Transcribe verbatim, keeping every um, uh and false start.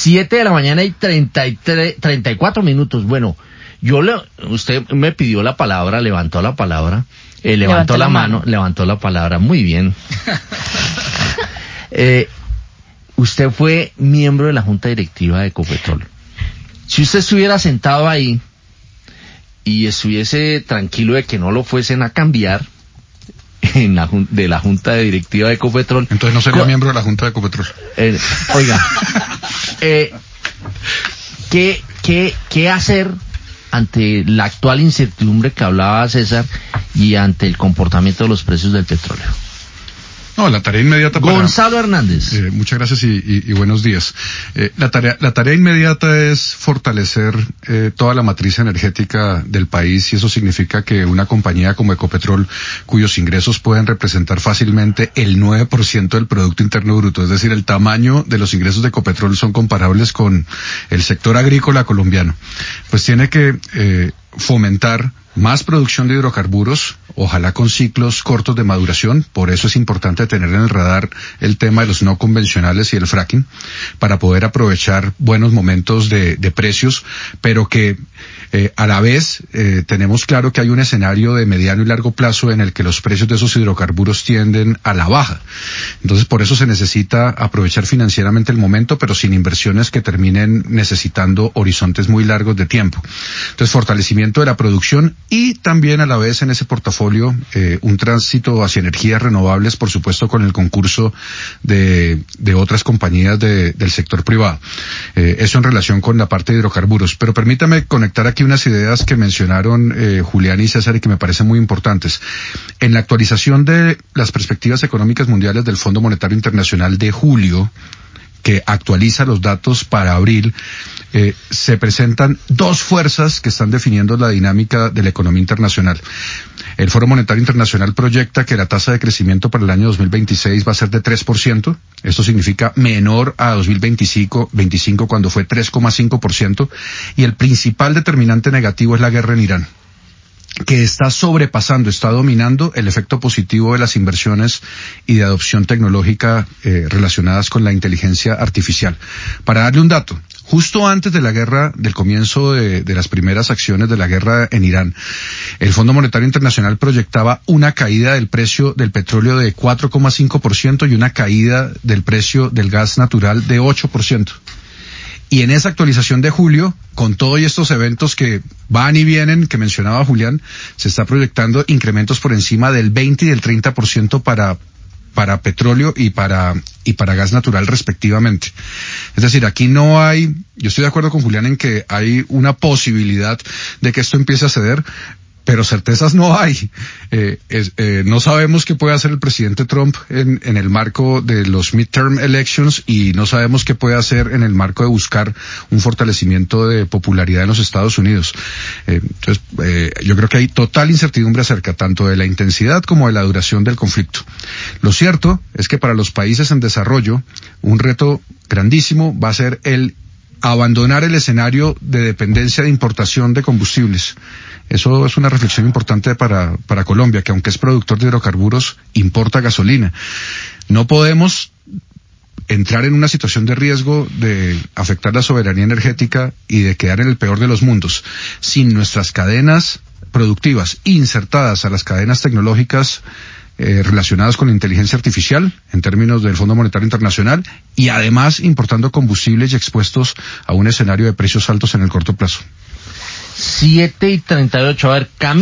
Siete de la mañana y treinta y tres, treinta y cuatro minutos. Bueno, yo le, usted me pidió la palabra, levantó la palabra, eh, levantó, levantó la, la mano, mano, levantó la palabra, muy bien. eh, usted fue miembro de la Junta Directiva de Ecopetrol. Si usted estuviera sentado ahí y estuviese tranquilo de que no lo fuesen a cambiar en la, de la Junta Directiva de Ecopetrol... Entonces no sería miembro de la Junta de Ecopetrol. Eh, oiga, eh, ¿qué, qué, ¿qué hacer ante la actual incertidumbre que hablaba César y ante el comportamiento de los precios del petróleo? No, la tarea inmediata para... Gonzalo Hernández. Eh, muchas gracias y, y, y buenos días. Eh, la tarea, la tarea inmediata es fortalecer eh, toda la matriz energética del país, y eso significa que una compañía como Ecopetrol, cuyos ingresos pueden representar fácilmente el nueve por ciento del Producto Interno Bruto, es decir, el tamaño de los ingresos de Ecopetrol son comparables con el sector agrícola colombiano, pues tiene que eh, fomentar más producción de hidrocarburos, ojalá con ciclos cortos de maduración. Por eso es importante tener en el radar el tema de los no convencionales y el fracking, para poder aprovechar buenos momentos de, de precios, pero que eh, a la vez eh, tenemos claro que hay un escenario de mediano y largo plazo en el que los precios de esos hidrocarburos tienden a la baja. Entonces, por eso se necesita aprovechar financieramente el momento, pero sin inversiones que terminen necesitando horizontes muy largos de tiempo. Entonces, fortalecimiento de la producción y también a la vez en ese portafolio eh, un tránsito hacia energías renovables, por supuesto con el concurso de, de otras compañías de, del sector privado. Eh, eso en relación con la parte de hidrocarburos. Pero permítame conectar aquí unas ideas que mencionaron eh, Julián y César y que me parecen muy importantes. En la actualización de las perspectivas económicas mundiales del Fondo Monetario Internacional de julio, que actualiza los datos para abril, eh, se presentan dos fuerzas que están definiendo la dinámica de la economía internacional. El Foro Monetario Internacional proyecta que la tasa de crecimiento para el año dos mil veintiséis va a ser de tres por ciento. Esto significa menor a dos mil veinticinco, veinticinco cuando fue tres coma cinco por ciento. Y el principal determinante negativo es la guerra en Irán, que está sobrepasando, está dominando el efecto positivo de las inversiones y de adopción tecnológica eh, relacionadas con la inteligencia artificial. Para darle un dato, justo antes de la guerra, del comienzo de, de las primeras acciones de la guerra en Irán, el Fondo Monetario Internacional proyectaba una caída del precio del petróleo de cuatro coma cinco por ciento y una caída del precio del gas natural de ocho por ciento. Y en esa actualización de julio, con todos estos eventos que van y vienen, que mencionaba Julián, se está proyectando incrementos por encima del veinte y del treinta por ciento para para petróleo y para y para gas natural respectivamente. Es decir, aquí no hay, yo estoy de acuerdo con Julián en que hay una posibilidad de que esto empiece a ceder, pero certezas no hay. Eh, es, eh, no sabemos qué puede hacer el presidente Trump en, en el marco de los midterm elections, y no sabemos qué puede hacer en el marco de buscar un fortalecimiento de popularidad en los Estados Unidos. Eh, entonces, eh, yo creo que hay total incertidumbre acerca tanto de la intensidad como de la duración del conflicto. Lo cierto es que para los países en desarrollo, un reto grandísimo va a ser el abandonar el escenario de dependencia de importación de combustibles. Eso es una reflexión importante para, para Colombia, que aunque es productor de hidrocarburos, importa gasolina. No podemos entrar en una situación de riesgo de afectar la soberanía energética y de quedar en el peor de los mundos sin nuestras cadenas productivas insertadas a las cadenas tecnológicas Eh, relacionadas con la inteligencia artificial en términos del Fondo Monetario Internacional, y además importando combustibles y expuestos a un escenario de precios altos en el corto plazo. Siete y treinta y ocho, a ver, Cam